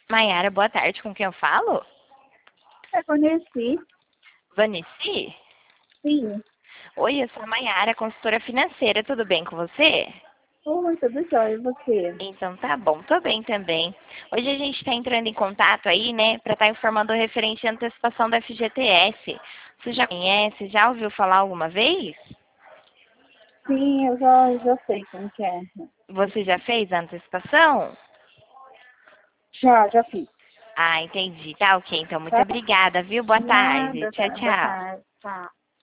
Maiara, boa tarde. Com quem eu falo? Eu conheci, Vanici? sim. Oi, eu sou a Maiara, consultora financeira. Tudo bem com você? Oi, tudo jóia, e você? Então tá bom, tô bem também. Hoje a gente está entrando em contato aí, né, para estar informando o referente à antecipação da FGTS. Você já conhece, já ouviu falar alguma vez? Sim, eu já sei como que é. Você já fez a antecipação? Já fiz. Ah, entendi. Tá ok, então muito Tá? obrigada, viu? Boa tarde. Nada, Tchau, tá? Boa tchau. tarde. Tchau.